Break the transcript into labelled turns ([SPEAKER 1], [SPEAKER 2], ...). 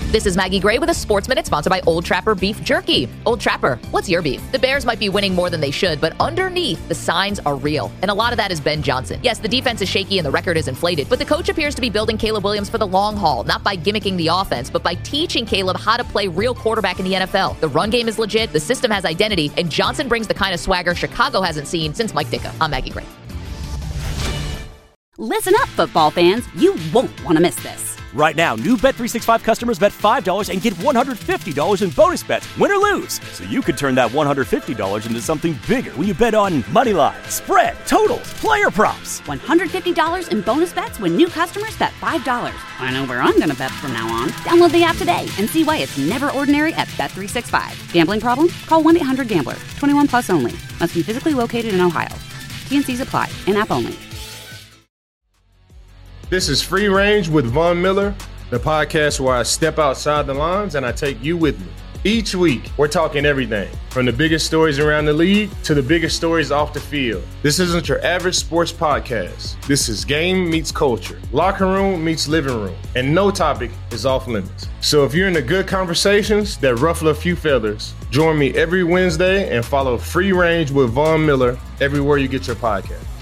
[SPEAKER 1] This is Maggie Gray with a Sports Minute sponsored by Old Trapper Beef Jerky. Old Trapper, what's your beef? The Bears might be winning more than they should, but underneath, the signs are real. And a lot of that is Ben Johnson. Yes, the defense is shaky and the record is inflated, but the coach appears to be building Caleb Williams for the long haul, not by gimmicking the offense, but by teaching Caleb how to play real quarterback in the NFL. The run game is legit, the system has identity, and Johnson brings the kind of swagger Chicago hasn't seen since Mike Ditka. I'm Maggie Gray.
[SPEAKER 2] Listen up, football fans. You won't want to miss this.
[SPEAKER 3] Right now, new Bet365 customers bet $5 and get $150 in bonus bets, win or lose. So you could turn that $150 into something bigger when you bet on money line, spread, totals, player props.
[SPEAKER 2] $150 in bonus bets when new customers bet $5. I know where I'm going to bet from now on. Download the app today and see why it's never ordinary at Bet365. Gambling problem? Call 1-800-GAMBLER. 21 plus only. Must be physically located in Ohio. T&Cs apply. In-app only.
[SPEAKER 4] This is Free Range with Von Miller, the podcast where I step outside the lines and I take you with me. Each week, we're talking everything, from the biggest stories around the league to the biggest stories off the field. This isn't your average sports podcast. This is game meets culture, locker room meets living room, and no topic is off limits. So if you're into good conversations that ruffle a few feathers, join me every Wednesday and follow Free Range with Von Miller everywhere you get your podcast.